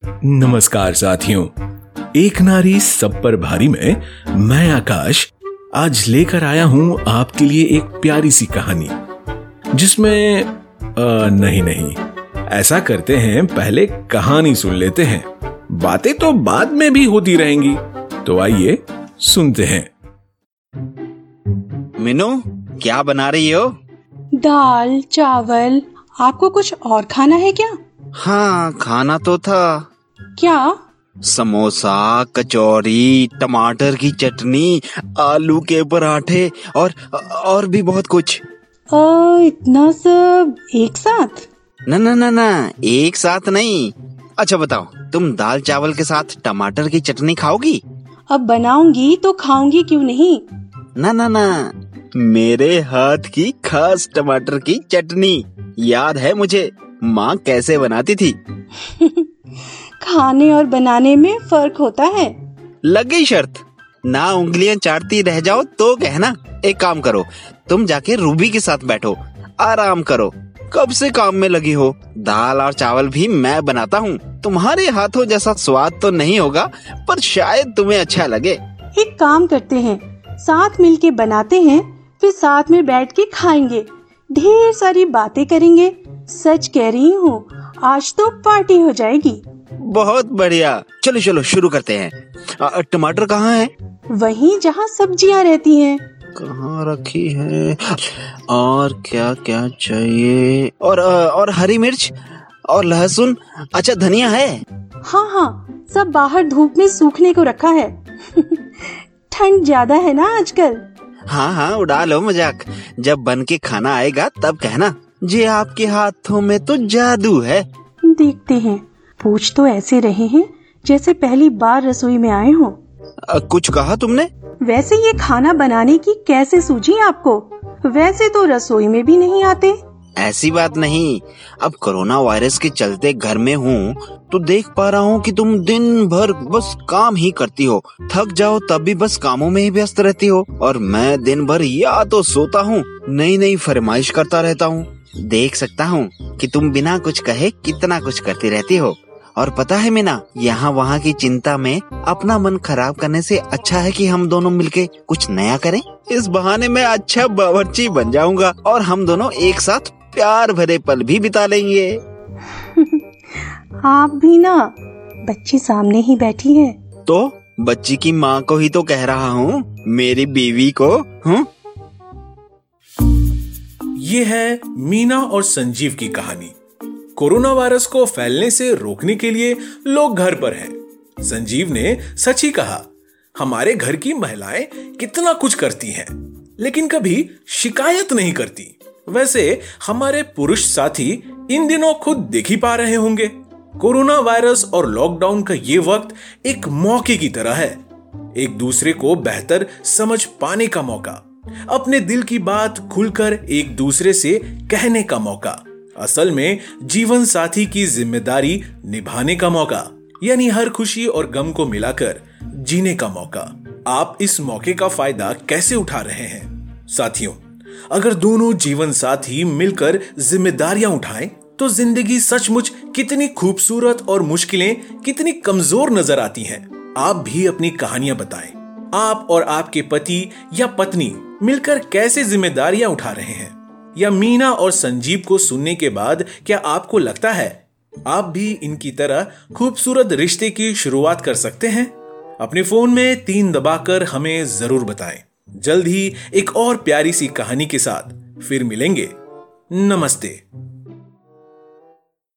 नमस्कार साथियों, एक नारी सब पर भारी में मैं आकाश आज लेकर आया हूं आपके लिए एक प्यारी सी कहानी जिसमें नहीं ऐसा करते हैं, पहले कहानी सुन लेते हैं। बातें तो बाद में भी होती रहेंगी, तो आइए सुनते हैं। मीनू, क्या बना रही हो? दाल चावल। आपको कुछ और खाना है क्या? हाँ, खाना तो था। क्या? समोसा, कचौरी, टमाटर की चटनी, आलू के पराठे और भी बहुत कुछ। इतना सब एक साथ? ना, एक साथ नहीं। अच्छा बताओ, तुम दाल चावल के साथ टमाटर की चटनी खाओगी? अब बनाऊंगी तो खाऊंगी क्यों नहीं। ना, मेरे हाथ की खास टमाटर की चटनी। याद है मुझे, माँ कैसे बनाती थी। खाने और बनाने में फर्क होता है। लगी शर्त, ना उंगलियां चाटती रह जाओ तो कहना। एक काम करो, तुम जाके रूबी के साथ बैठो, आराम करो। कब से काम में लगी हो? दाल और चावल भी मैं बनाता हूँ। तुम्हारे हाथों जैसा स्वाद तो नहीं होगा, पर शायद तुम्हें अच्छा लगे। एक काम करते हैं, साथ मिलके बनाते हैं, फिर साथ में बैठ के खाएंगे, ढेर सारी बातें करेंगे। सच कह रही हूँ, आज तो पार्टी हो जाएगी। बहुत बढ़िया, चलो शुरू करते हैं। टमाटर कहाँ है? वहीं जहाँ सब्जियाँ रहती हैं। कहाँ रखी है? और क्या क्या चाहिए? और हरी मिर्च और लहसुन। अच्छा, धनिया है? हाँ, सब बाहर धूप में सूखने को रखा है। ठंड ज्यादा है ना आजकल। हाँ, उड़ा लो मजाक। जब बन के खाना आएगा तब कहना, जी आपके हाथों में तो जादू है। देखते हैं, पूछ तो ऐसे रहे हैं जैसे पहली बार रसोई में आए हो। कुछ कहा तुमने? वैसे ये खाना बनाने की कैसे सूझी आपको? वैसे तो रसोई में भी नहीं आते। ऐसी बात नहीं, अब कोरोना वायरस के चलते घर में हूँ तो देख पा रहा हूँ कि तुम दिन भर बस काम ही करती हो। थक जाओ तब भी बस कामों में ही व्यस्त रहती हो, और मैं दिन भर या तो सोता हूँ, नई फरमाइश करता रहता हूँ। देख सकता हूँ कि तुम बिना कुछ कहे कितना कुछ करती रहती हो। और पता है मीना, यहाँ वहाँ की चिंता में अपना मन खराब करने से अच्छा है कि हम दोनों मिलके कुछ नया करें। इस बहाने मैं अच्छा बावर्ची बन जाऊंगा और हम दोनों एक साथ प्यार भरे पल भी बिता लेंगे। आप भी ना, बच्ची सामने ही बैठी है। तो बच्ची की माँ को ही तो कह रहा हूँ, मेरी बीवी को। ये है मीना और संजीव की कहानी। कोरोना वायरस को फैलने से रोकने के लिए लोग घर पर हैं। संजीव ने सच ही कहा, हमारे घर की महिलाएं कितना कुछ करती हैं, लेकिन कभी शिकायत नहीं करती। वैसे हमारे पुरुष साथी इन दिनों खुद देख ही पा रहे होंगे, कोरोना वायरस और लॉकडाउन का ये वक्त एक मौके की तरह है। एक दूसरे को बेहतर समझ पाने का मौका, अपने दिल की बात खुलकर एक दूसरे से कहने का मौका, असल में जीवन साथी की जिम्मेदारी निभाने का मौका, यानी हर खुशी और गम को मिलाकर जीने का मौका। आप इस मौके का फायदा कैसे उठा रहे हैं? साथियों, अगर दोनों जीवन साथी मिलकर जिम्मेदारियां उठाएं तो जिंदगी सचमुच कितनी खूबसूरत और मुश्किलें कितनी कमजोर नजर आती हैं। आप भी अपनी कहानियां बताएं। आप और आपके पति या पत्नी मिलकर कैसे जिम्मेदारियां उठा रहे हैं? या मीना और संजीव को सुनने के बाद क्या आपको लगता है आप भी इनकी तरह खूबसूरत रिश्ते की शुरुआत कर सकते हैं? अपने फोन में 3 दबाकर हमें जरूर बताएं। जल्द ही एक और प्यारी सी कहानी के साथ फिर मिलेंगे। नमस्ते।